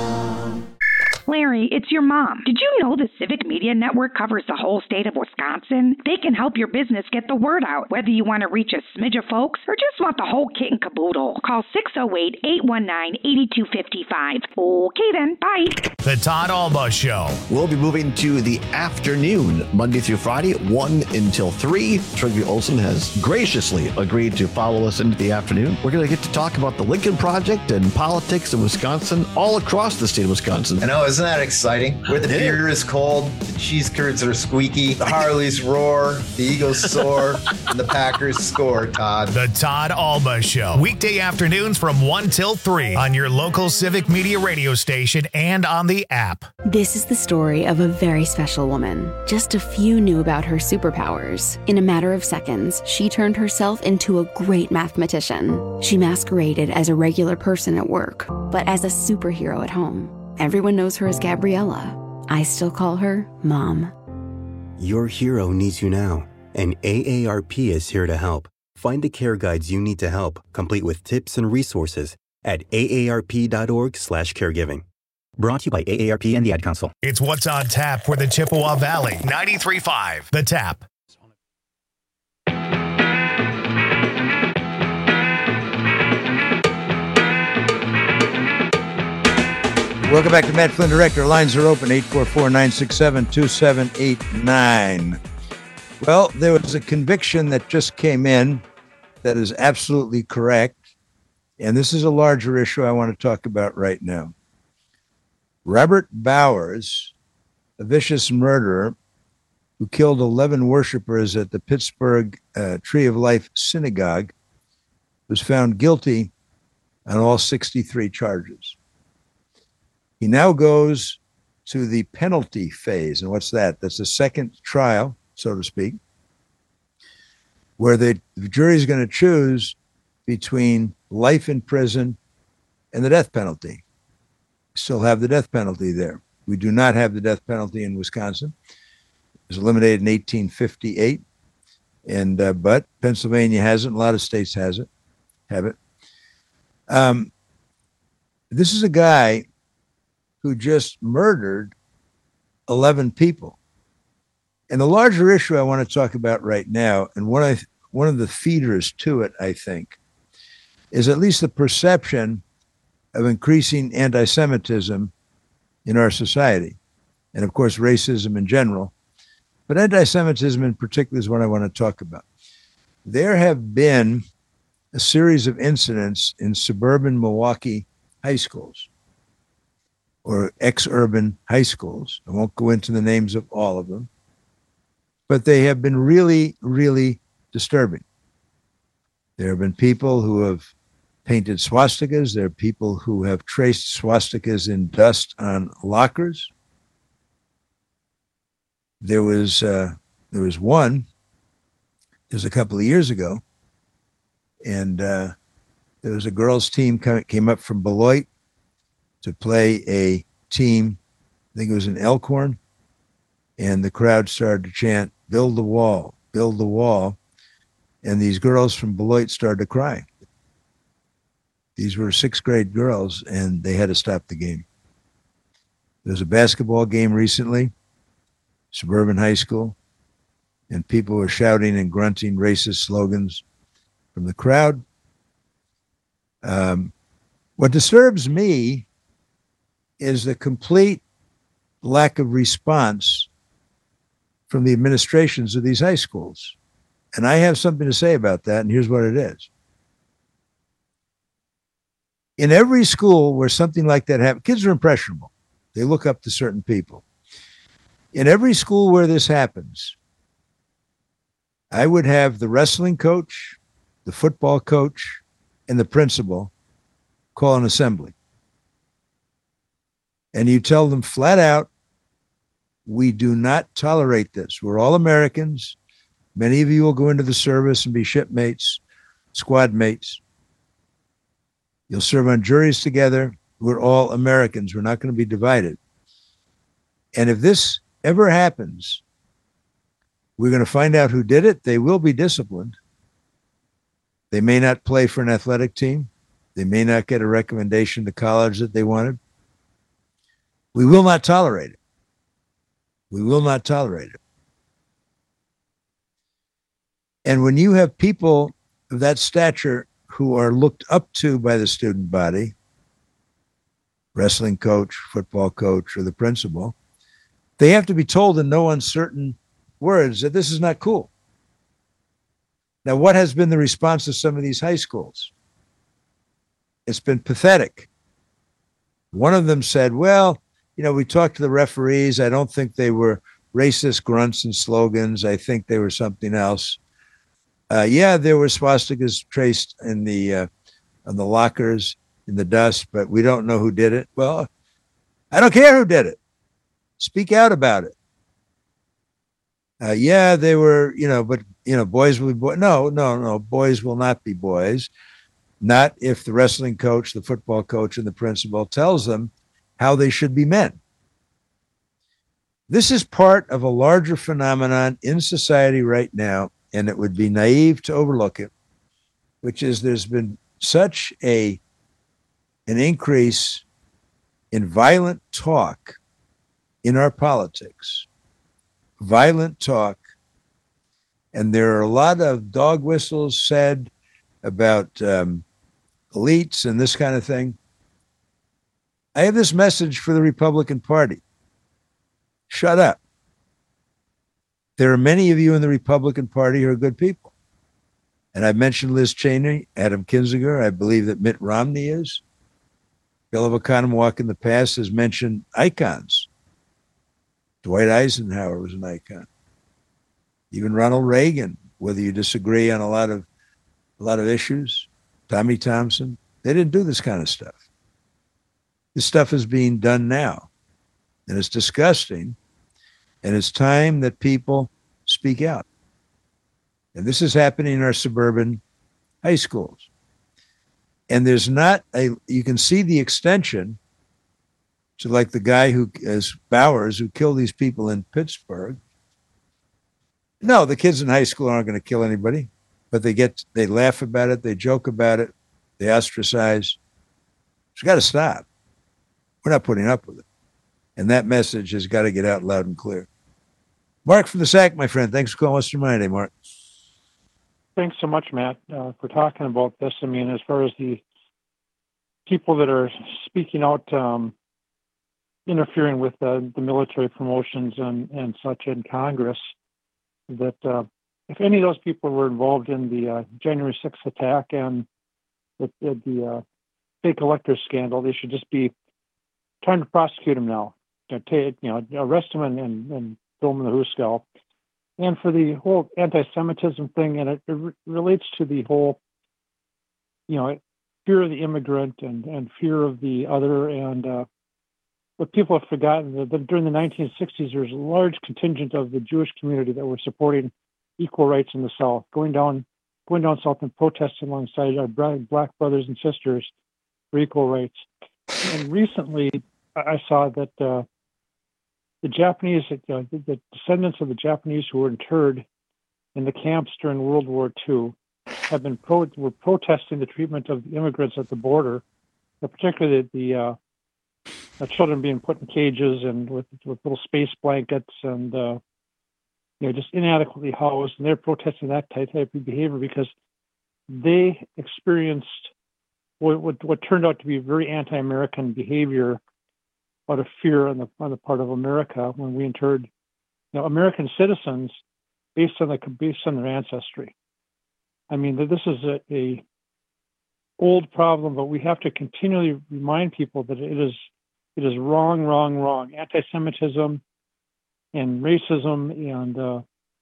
Larry, it's your mom. Did you know the Civic Media Network covers the whole state of Wisconsin? They can help your business get the word out, whether you want to reach a smidge of folks or just want the whole kit and caboodle. Call six oh eight, eight one nine, eight two five five. Okay then, bye. The Todd Alba Show. We'll be moving to the afternoon, Monday through Friday, one until three. Trygve Olsen has graciously agreed to follow us into the afternoon. We're going to get to talk about the Lincoln Project and politics in Wisconsin, all across the state of Wisconsin. I know, isn't that exciting? Where the beer is cold, the cheese curds are squeaky, the Harleys roar, the Eagles soar, and the Packers score, Todd. The Todd Alba Show. Weekday afternoons from one till three on your local Civic Media radio station and on the app. This is the story of a very special woman. Just a few knew about her superpowers. In a matter of seconds, she turned herself into a great mathematician. She masqueraded as a regular person at work, but as a superhero at home. Everyone knows her as Gabriella. I still call her Mom. Your hero needs you now, and A A R P is here to help. Find the care guides you need to help, complete with tips and resources at A A R P dot org slash caregiving. Brought to you by A A R P and the Ad Council. It's What's on Tap for the Chippewa Valley. ninety-three point five The Tap. Welcome back to Matt Flynn Direct. Our lines are open, eight four four, nine six seven, two seven eight nine. Well, there was a conviction that just came in that is absolutely correct, and this is a larger issue I want to talk about right now. Robert Bowers, a vicious murderer who killed eleven worshipers at the Pittsburgh uh, Tree of Life Synagogue, was found guilty on all sixty-three charges. He now goes to the penalty phase. And what's that? That's the second trial, so to speak, where the, the jury is going to choose between life in prison and the death penalty. We still have the death penalty there. We do not have the death penalty in Wisconsin. It was eliminated in eighteen fifty-eight. And uh, but Pennsylvania has it. A lot of states has it, have it. Um, this is a guy who just murdered eleven people. And the larger issue I want to talk about right now, and one of, one of the feeders to it, I think, is at least the perception of increasing anti-Semitism in our society. and of course, racism in general. But anti-Semitism in particular is what I want to talk about. There have been a series of incidents in suburban Milwaukee high schools or ex-urban high schools. I won't go into the names of all of them, but they have been really, really disturbing. There have been people who have painted swastikas. There are people who have traced swastikas in dust on lockers. There was uh, there was one, it was a couple of years ago, and uh, there was a girls' team come, came up from Beloit to play a team, I think it was in Elkhorn, and the crowd started to chant, "Build the wall, build the wall," and these girls from Beloit started to cry. These were sixth grade girls, and they had to stop the game. There was a basketball game recently, suburban high school, and people were shouting and grunting racist slogans from the crowd. Um, what disturbs me is the complete lack of response from the administrations of these high schools. And I have something to say about that, and here's what it is. In every school where something like that happens, kids are impressionable. They look up to certain people. In every school where this happens, I would have the wrestling coach, the football coach, and the principal call an assembly. And you tell them flat out, we do not tolerate this. We're all Americans. Many of you will go into the service and be shipmates, squad mates. You'll serve on juries together. We're all Americans. We're not going to be divided. And if this ever happens, we're going to find out who did it. They will be disciplined. They may not play for an athletic team. They may not get a recommendation to college that they wanted. We will not tolerate it. We will not tolerate it. And when you have people of that stature who are looked up to by the student body, wrestling coach, football coach, or the principal, they have to be told in no uncertain words that this is not cool. Now, what has been the response of some of these high schools? It's been pathetic. One of them said, well, you know, we talked to the referees. I don't think they were racist grunts and slogans. I think they were something else. Uh, yeah, there were swastikas traced in the uh, on the lockers in the dust, but we don't know who did it. Well, I don't care who did it. Speak out about it. Uh, yeah, they were, you know, but, you know, boys will be boys. No, no, no, boys will not be boys. Not if the wrestling coach, the football coach, and the principal tells them how they should be men. This is part of a larger phenomenon in society right now, and it would be naive to overlook it, which is there's been such a an increase in violent talk in our politics, violent talk, and there are a lot of dog whistles said about um, elites and this kind of thing. I have this message for the Republican Party. Shut up. There are many of you in the Republican Party who are good people. And I've mentioned Liz Cheney, Adam Kinzinger. I believe that Mitt Romney is. Bill Oconomowoc in the past has mentioned icons. Dwight Eisenhower was an icon. Even Ronald Reagan, whether you disagree on a lot of a lot of issues, Tommy Thompson, they didn't do this kind of stuff. This stuff is being done now, and it's disgusting, and it's time that people speak out. And this is happening in our suburban high schools. And there's not a, you can see the extension to like the guy who is Bowers, who killed these people in Pittsburgh. No, the kids in high school aren't going to kill anybody, but they get, they laugh about it, they joke about it, they ostracize. It's got to stop. We're not putting up with it. And that message has got to get out loud and clear. Mark from the S A C, my friend. Thanks for calling us to mind, Mark. Thanks so much, Matt, uh, for talking about this. I mean, as far as the people that are speaking out, um, interfering with uh, the military promotions and, and such in Congress, that uh, if any of those people were involved in the uh, January sixth attack and the, the, the uh, fake electors scandal, they should just be trying to prosecute them now. You know, take, you know arrest them and, and, and throw them in the Hooskow. And for the whole anti-Semitism thing, and it, it re- relates to the whole, you know, fear of the immigrant and, and fear of the other. And uh, what people have forgotten, that, that during the nineteen sixties, there was a large contingent of the Jewish community that were supporting equal rights in the South, going down going down south and protesting alongside our black brothers and sisters for equal rights. And recently, I saw that uh, the Japanese, uh, the, the descendants of the Japanese who were interred in the camps during World War Two, have been pro- were protesting the treatment of the immigrants at the border, particularly the, the uh, uh, children being put in cages and with, with little space blankets and uh, you know just inadequately housed. And they're protesting that type of behavior because they experienced what, what, what turned out to be very anti-American behavior out of fear on the on the part of America when we interred, you know, American citizens based on the based on their ancestry. I mean, this is a, a old problem, but we have to continually remind people that it is it is wrong, wrong, wrong. Anti-Semitism and racism and uh,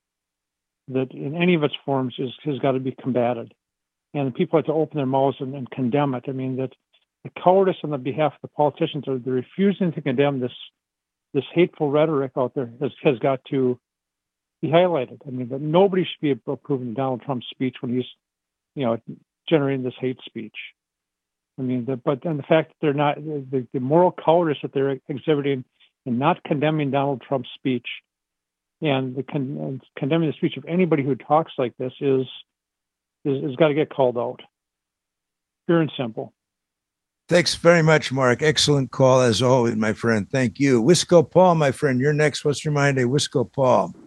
that in any of its forms is has got to be combated, and people have to open their mouths and, and condemn it. I mean that. The cowardice on the behalf of the politicians are they're refusing to condemn this this hateful rhetoric out there has, has got to be highlighted. I mean, that nobody should be approving Donald Trump's speech when he's, you know, generating this hate speech. I mean, the, but and the fact that they're not the, the moral cowardice that they're exhibiting in not condemning Donald Trump's speech and the con, and condemning the speech of anybody who talks like this is is, is got to get called out. Pure and simple. Thanks very much, Mark. Excellent call as always, my friend. Thank you. Wisco Paul, my friend, you're next. What's your mind day? Wisco Paul.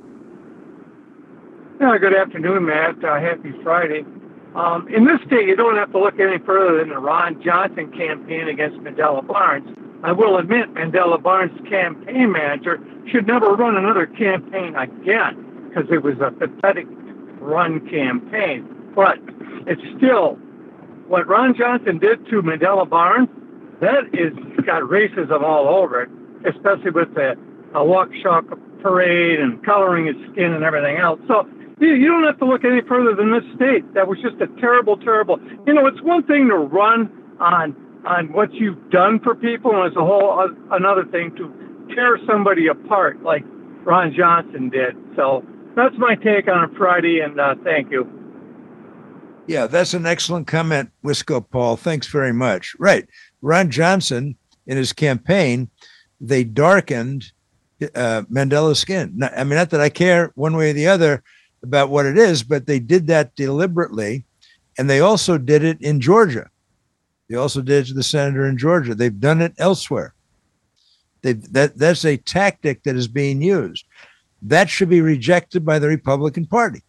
Yeah, good afternoon, Matt. Uh, happy Friday. Um, in this state, you don't have to look any further than the Ron Johnson campaign against Mandela Barnes. I will admit Mandela Barnes' campaign manager should never run another campaign again because it was a pathetic run campaign. But it's still... what Ron Johnson did to Mandela Barnes, that is got racism all over it, especially with the a Waukesha parade and coloring his skin and everything else. So you, you don't have to look any further than this state. That was just a terrible, terrible. You know, it's one thing to run on on what you've done for people, and it's a whole uh, another thing to tear somebody apart like Ron Johnson did. So that's my take on a Friday, and uh, thank you. Yeah, that's an excellent comment, Wisco Paul. Thanks very much. Right. Ron Johnson, in his campaign, they darkened uh, Mandela's skin. Not, I mean, not that I care one way or the other about what it is, but they did that deliberately. And they also did it in Georgia. They also did it to the senator in Georgia. They've done it elsewhere. They've, that That's a tactic that is being used. That should be rejected by the Republican Party.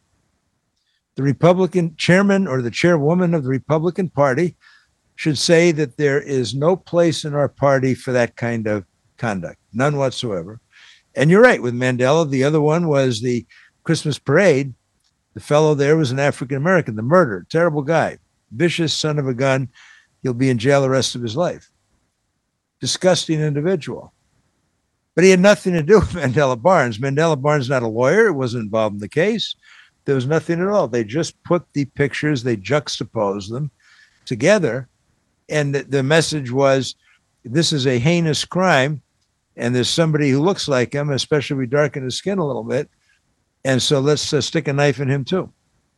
The Republican chairman or the chairwoman of the Republican Party should say that there is no place in our party for that kind of conduct, none whatsoever. And you're right, with Mandela, the other one was the Christmas parade. The fellow there was an African-American, the murderer, terrible guy, vicious son of a gun. He'll be in jail the rest of his life. Disgusting individual. But he had nothing to do with Mandela Barnes. Mandela Barnes, not a lawyer, wasn't involved in the case. There was nothing at all. They just put the pictures, they juxtaposed them together. And the, the message was, this is a heinous crime. And there's somebody who looks like him, especially if we darken his skin a little bit. And so let's uh, stick a knife in him too.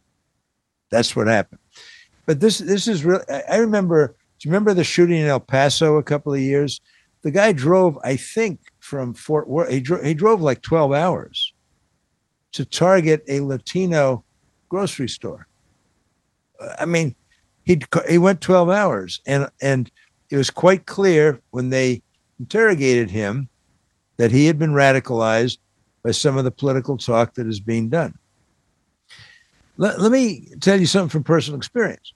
That's what happened. But this this is real. I remember, do you remember the shooting in El Paso a couple of years? The guy drove, I think, from Fort Worth. He, dro- he drove like twelve hours to target a Latino grocery store. I mean, he he went twelve hours, and and it was quite clear when they interrogated him that he had been radicalized by some of the political talk that is being done. Let, let me tell you something from personal experience.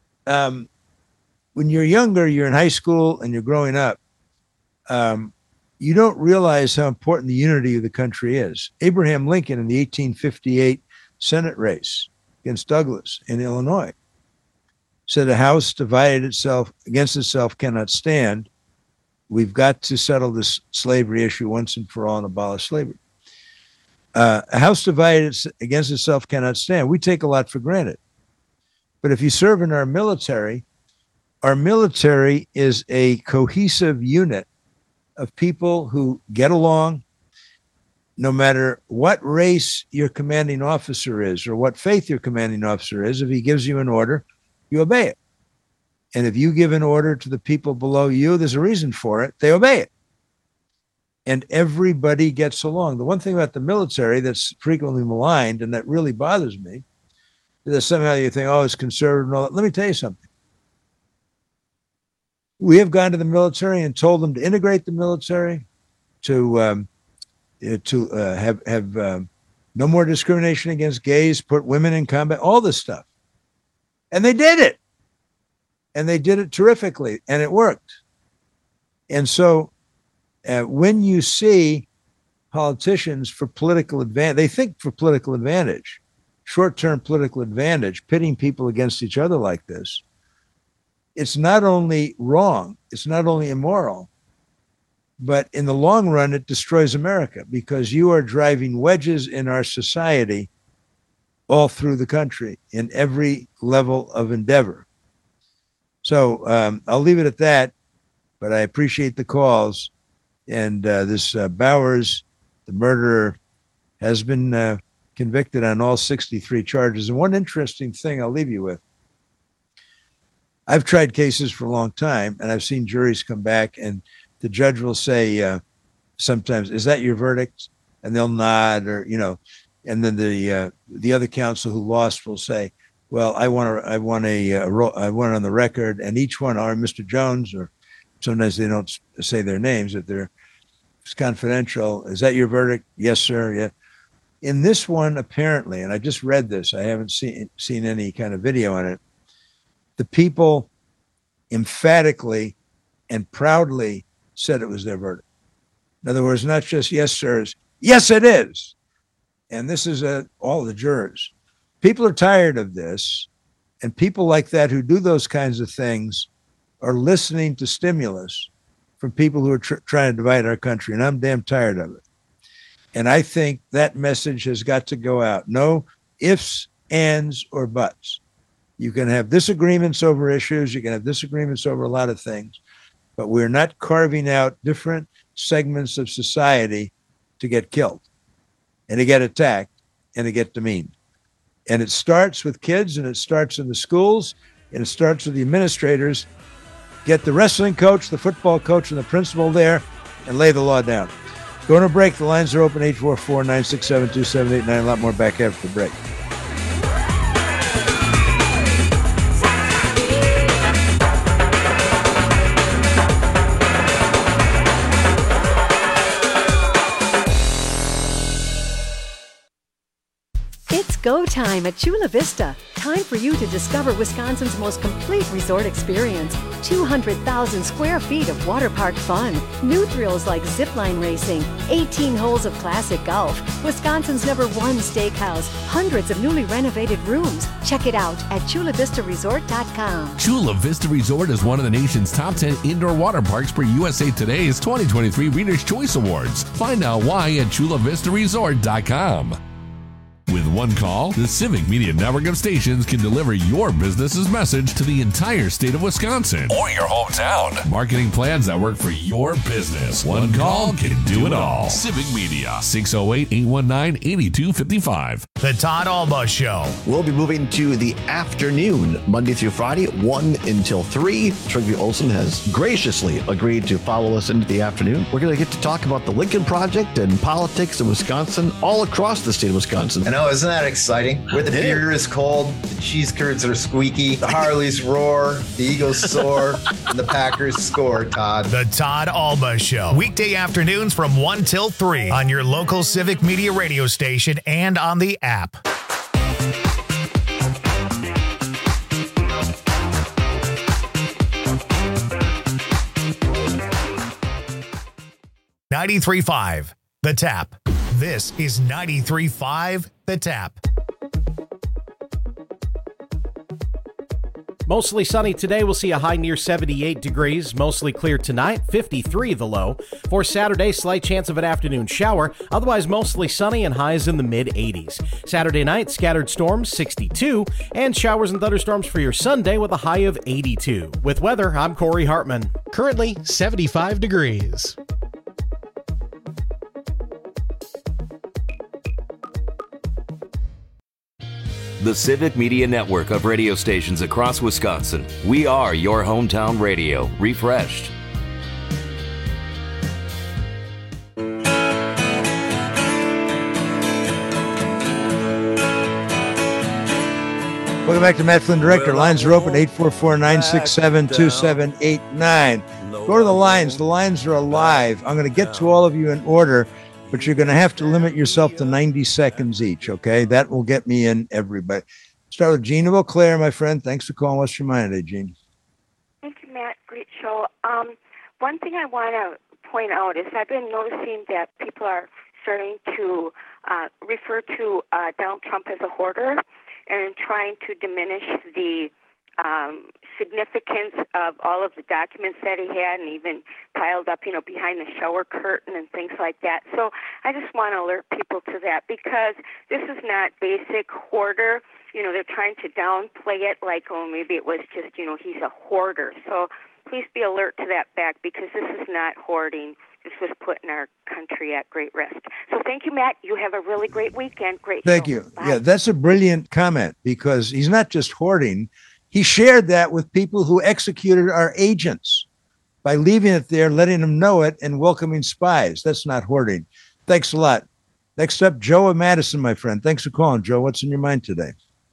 Um, when you're younger, you're in high school and you're growing up, um, you don't realize how important the unity of the country is. Abraham Lincoln in the eighteen fifty-eight Senate race against Douglas in Illinois said, a house divided itself against itself cannot stand. We've got to settle this slavery issue once and for all and abolish slavery. Uh, a house divided against itself cannot stand. We take a lot for granted. But if you serve in our military, our military is a cohesive unit of people who get along, no matter what race your commanding officer is or what faith your commanding officer is. If he gives you an order, you obey it. And if you give an order to the people below you, there's a reason for it. They obey it. And everybody gets along. The one thing about the military that's frequently maligned and that really bothers me is that somehow you think, oh, it's conservative and all that. Let me tell you something. We have gone to the military and told them to integrate the military, to um, to uh, have have um, no more discrimination against gays, put women in combat, all this stuff. And they did it. And they did it terrifically, and it worked. And so uh, when you see politicians for political advantage, they think for political advantage, short-term political advantage, pitting people against each other like this, it's not only wrong, it's not only immoral, but in the long run, it destroys America because you are driving wedges in our society all through the country in every level of endeavor. So um, I'll leave it at that, but I appreciate the calls. And uh, this uh, Bowers, the murderer, has been uh, convicted on all sixty-three charges. And one interesting thing I'll leave you with. I've tried cases for a long time, and I've seen juries come back, and the judge will say uh, sometimes, is that your verdict? And they'll nod, or, you know, and then the uh, the other counsel who lost will say, well, I want to, I want a, a ro- I want it on the record, and each one, or Mister Jones, or sometimes they don't say their names, that they're it's confidential. Is that your verdict? Yes, sir. Yeah. In this one, apparently, and I just read this, I haven't seen seen any kind of video on it. The people emphatically and proudly said it was their verdict. In other words, not just yes, sirs, yes, it is. And this is a, all the jurors. People are tired of this, and people like that who do those kinds of things are listening to stimulus from people who are tr- trying to divide our country, and I'm damn tired of it. And I think that message has got to go out. No ifs, ands, or buts. You can have disagreements over issues. You can have disagreements over a lot of things, but we're not carving out different segments of society to get killed and to get attacked and to get demeaned. And it starts with kids, and it starts in the schools, and it starts with the administrators. Get the wrestling coach, the football coach, and the principal there and lay the law down. Going to break. The lines are open, eight four four, nine six seven, two seven eight nine. A lot more back after the break. Go time at Chula Vista. Time for you to discover Wisconsin's most complete resort experience. two hundred thousand square feet of water park fun. New thrills like zipline racing. eighteen holes of classic golf. Wisconsin's number one steakhouse. Hundreds of newly renovated rooms. Check it out at chula vista resort dot com. Chula Vista Resort is one of the nation's top ten indoor water parks for U S A Today's twenty twenty-three Reader's Choice Awards. Find out why at chula vista resort dot com. With one call, the Civic Media Network of stations can deliver your business's message to the entire state of Wisconsin or your hometown. Marketing plans that work for your business. One call can do it all. Civic Media, six oh eight, eight one nine, eight two five five. The Todd Alba Show. We'll be moving to the afternoon, Monday through Friday, one until three. Trygve Olsen has graciously agreed to follow us into the afternoon. We're going to get to talk about the Lincoln Project and politics in Wisconsin, all across the state of Wisconsin. I know, isn't that exciting? Where the beer is cold, the cheese curds are squeaky, the Harleys roar, the Eagles soar, and the Packers score, Todd. The Todd Alba Show. Weekday afternoons from one till three on your local Civic Media radio station and on the app. ninety-three point five The Tap. This is ninety-three point five The Tap. Mostly sunny today. We'll see a high near seventy-eight degrees. Mostly clear tonight, fifty-three the low. For Saturday, slight chance of an afternoon shower. Otherwise, mostly sunny and highs in the mid eighties. Saturday night, scattered storms, sixty-two. And showers and thunderstorms for your Sunday with a high of eighty-two. With weather, I'm Corey Hartman. Currently seventy-five degrees. The Civic Media Network of radio stations across Wisconsin. We are your hometown radio, refreshed. Welcome back to Matt Flynn Director. Lines are open, eight four four, nine six seven, two seven eight nine. Go to the lines. The lines are alive. I'm going to get to all of you in order, but you're going to have to limit yourself to ninety seconds each, okay? That will get me in everybody. Start with Jean of Eau Claire, my friend. Thanks for calling. What's your mind today, Jean? Thank you, Matt. Great show. Um, one thing I want to point out is I've been noticing that people are starting to uh, refer to uh, Donald Trump as a hoarder and trying to diminish the um, significance of all of the documents that he had and even piled up, you know, behind the shower curtain and things like that. So I just want to alert people to that because this is not basic hoarder. You know, they're trying to downplay it like, oh, maybe it was just, you know, he's a hoarder. So please be alert to that fact because this is not hoarding. This was putting our country at great risk. So thank you, Matt. You have a really great weekend. Great Thank show. you. Bye. Yeah, that's a brilliant comment because he's not just hoarding. He shared that with people who executed our agents by leaving it there, letting them know it, and welcoming spies. That's not hoarding. Thanks a lot. Next up, Joe of Madison, my friend. Thanks for calling, Joe. What's in your mind today?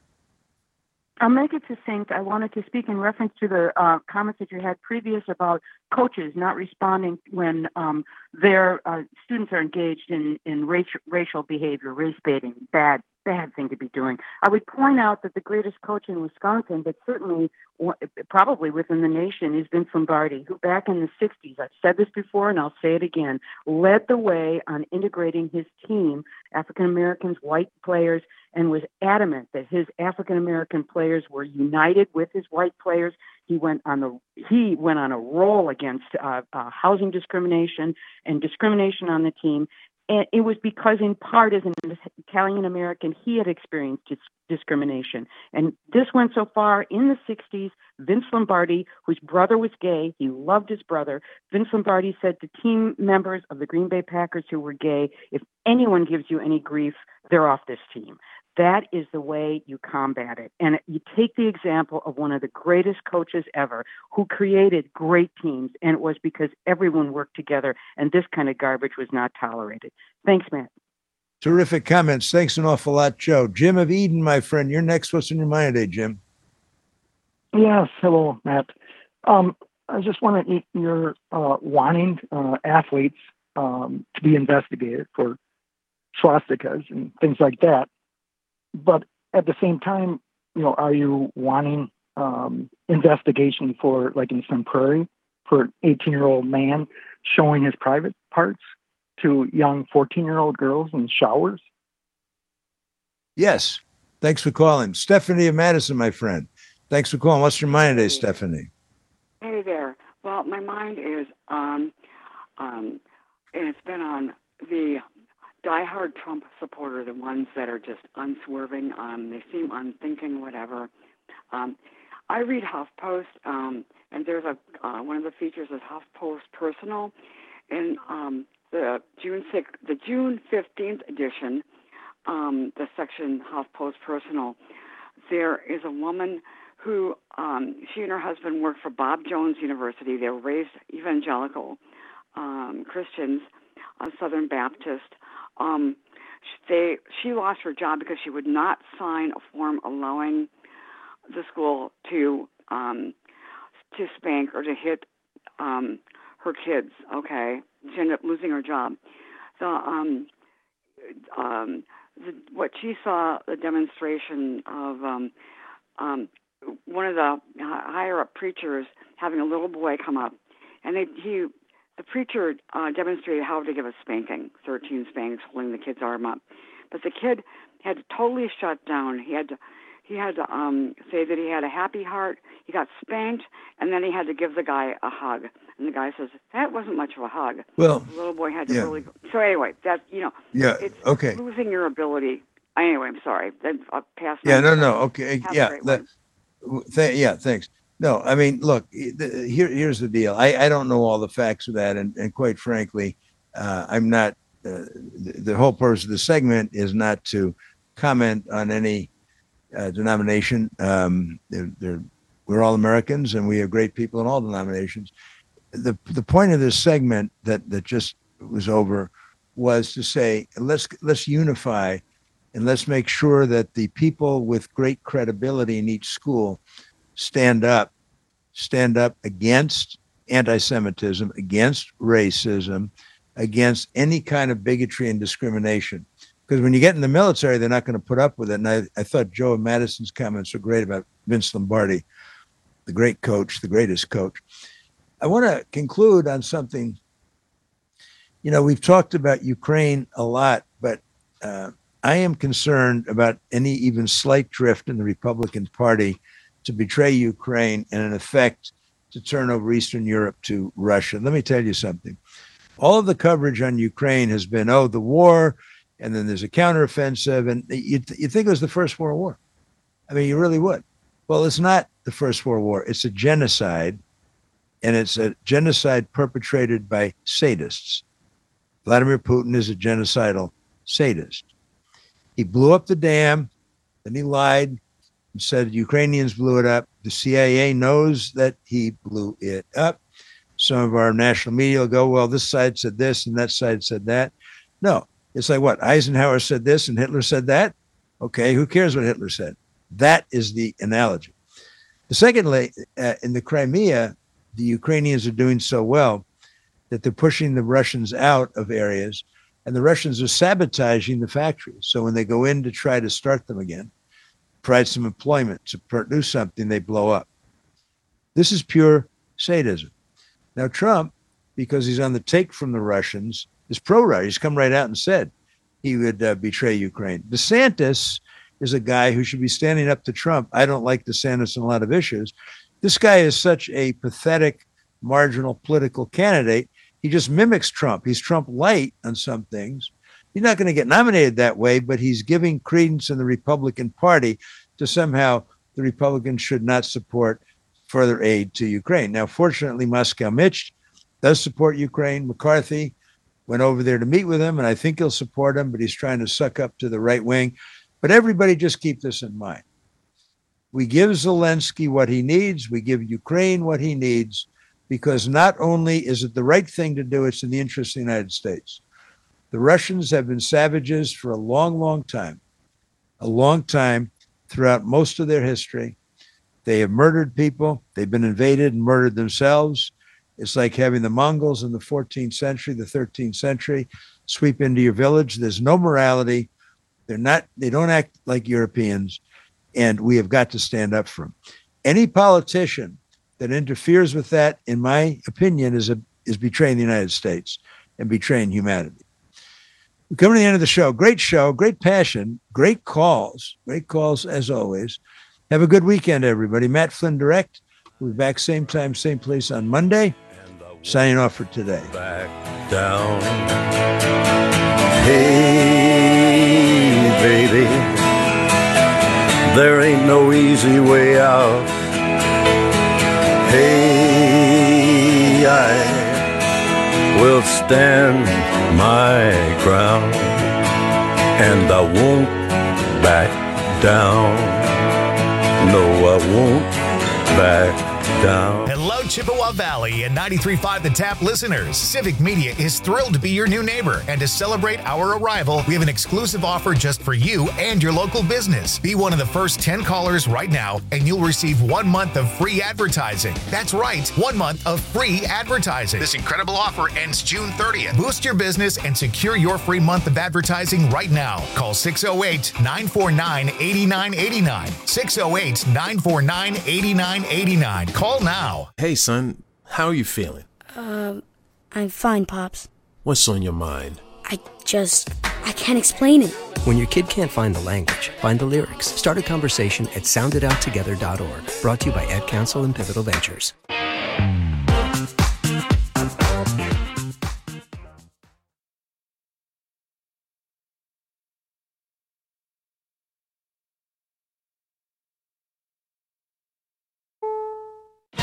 I'll make it succinct. I wanted to speak in reference to the uh, comments that you had previous about coaches not responding when um, their uh, students are engaged in, in racial, racial behavior, race baiting, bad, bad thing to be doing. I would point out that the greatest coach in Wisconsin, but certainly probably within the nation, is Vince Lombardi, who back in the sixties, I've said this before and I'll say it again, led the way on integrating his team, African Americans, white players, and was adamant that his African American players were united with his white players. He went on the he went on a roll against uh, uh, housing discrimination and discrimination on the team. And it was because, in part, as an Italian American, he had experienced dis- discrimination. And this went so far in the sixties. Vince Lombardi, whose brother was gay, he loved his brother. Vince Lombardi said to team members of the Green Bay Packers who were gay, if anyone gives you any grief, they're off this team. That is the way you combat it. And you take the example of one of the greatest coaches ever who created great teams, and it was because everyone worked together, and this kind of garbage was not tolerated. Thanks, Matt. Terrific comments. Thanks an awful lot, Joe. Jim of Eden, my friend. You're next. What's in your mind today, Jim? Yes. Hello, Matt. Um, I just want to, you're uh, wanting uh, athletes um, to be investigated for swastikas and things like that. But at the same time, you know, are you wanting um, investigation for, like in Sun Prairie, for an eighteen-year-old man showing his private parts to young fourteen-year-old girls in showers? Yes. Thanks for calling. Stephanie of Madison, my friend. Thanks for calling. What's your mind today, Stephanie? Hey there. Well, my mind is on, um, and it's been on the diehard Trump supporter, the ones that are just unswerving. Um, they seem unthinking, whatever. Um, I read HuffPost, um, and there's a uh, one of the features is HuffPost Personal, and um, the June sixth, the June fifteenth edition, um, the section HuffPost Personal. There is a woman who um, she and her husband worked for Bob Jones University. They were raised evangelical um, Christians, uh, Southern Baptist. Um, they she lost her job because she would not sign a form allowing the school to um, to spank or to hit um, her kids. Okay, she ended up losing her job. The um, um, the, what she saw the demonstration of um, um, one of the higher up preachers having a little boy come up, and they, he the preacher uh, demonstrated how to give a spanking, thirteen spankings, holding the kid's arm up. But the kid had to totally shut down. He had to, he had to um, say that he had a happy heart. He got spanked, and then he had to give the guy a hug. And the guy says, that wasn't much of a hug. Well, the little boy had to yeah. really go. So anyway, that, you know, Yeah, it's okay. losing your ability. Anyway, I'm sorry. Then I'll pass. Yeah, on no, to- no, okay, Have a yeah, great that, one. th- yeah, thanks. No, I mean, look, the, here, here's the deal. I, I don't know all the facts of that, and, and quite frankly, uh, I'm not. Uh, the, the whole purpose of the segment is not to comment on any uh, denomination. Um, they're, they're, we're all Americans, and we have great people in all denominations. The the point of this segment that that just was over was to say let's let's unify. And let's make sure that the people with great credibility in each school stand up, stand up against anti-Semitism, against racism, against any kind of bigotry and discrimination. Because when you get in the military, they're not going to put up with it. And I, I thought Joe Madison's comments were great about Vince Lombardi, the great coach, the greatest coach. I want to conclude on something. You know, we've talked about Ukraine a lot, but uh, I am concerned about any even slight drift in the Republican Party to betray Ukraine and, in effect, to turn over Eastern Europe to Russia. Let me tell you something. All of the coverage on Ukraine has been, oh, the war, and then there's a counteroffensive, and you you think it was the First World War. I mean, you really would. Well, it's not the First World War. It's a genocide, and it's a genocide perpetrated by sadists. Vladimir Putin is a genocidal sadist. He blew up the dam, then he lied and said Ukrainians blew it up. The C I A knows that he blew it up. Some of our national media will go, well, this side said this and that side said that. No, it's like what? Eisenhower said this and Hitler said that? Okay, who cares what Hitler said? That is the analogy. Secondly, uh, in the Crimea, the Ukrainians are doing so well that they're pushing the Russians out of areas. And the Russians are sabotaging the factories. So when they go in to try to start them again, provide some employment, to produce something, they blow up. This is pure sadism. Now, Trump, because he's on the take from the Russians, is pro-Russia. He's come right out and said he would uh, betray Ukraine. DeSantis is a guy who should be standing up to Trump. I don't like DeSantis on a lot of issues. This guy is such a pathetic, marginal political candidate. He just mimics Trump. He's Trump light on some things. He's not going to get nominated that way, but he's giving credence in the Republican Party to somehow the Republicans should not support further aid to Ukraine. Now, fortunately, Moscow Mitch does support Ukraine. McCarthy went over there to meet with him, and I think he'll support him, but he's trying to suck up to the right wing. But everybody just keep this in mind. We give Zelensky what he needs. We give Ukraine what he needs. Because not only is it the right thing to do, it's in the interest of the United States. The Russians have been savages for a long, long time, a long time throughout most of their history. They have murdered people. They've been invaded and murdered themselves. It's like having the Mongols in the fourteenth century, the thirteenth century, sweep into your village. There's no morality. They're not, they don't act like Europeans. And we have got to stand up for them. Any politician that interferes with that, in my opinion, is a, is betraying the United States and betraying humanity. We're coming to the end of the show. Great show, great passion, great calls, great calls as always. Have a good weekend, everybody. Matt Flynn Direct. We'll be back same time, same place on Monday. Signing off for today. Back down. Hey, baby, there ain't no easy way out. Hey, I will stand my ground, and I won't back down. No, I won't back down. Hello, Chippewa Valley and ninety-three point five The Tap listeners. Civic Media is thrilled to be your new neighbor. And to celebrate our arrival, we have an exclusive offer just for you and your local business. Be one of the first ten callers right now, and you'll receive one month of free advertising. That's right, one month of free advertising. This incredible offer ends June thirtieth. Boost your business and secure your free month of advertising right now. Call six oh eight, nine four nine, eight nine eight nine. six oh eight, nine four nine, eight nine eight nine. Call now. Hey, son, how are you feeling? Um, I'm fine, Pops. What's on your mind? I just... I can't explain it. When your kid can't find the language, find the lyrics. Start a conversation at sound it out together dot org. Brought to you by Ad Council and Pivotal Ventures.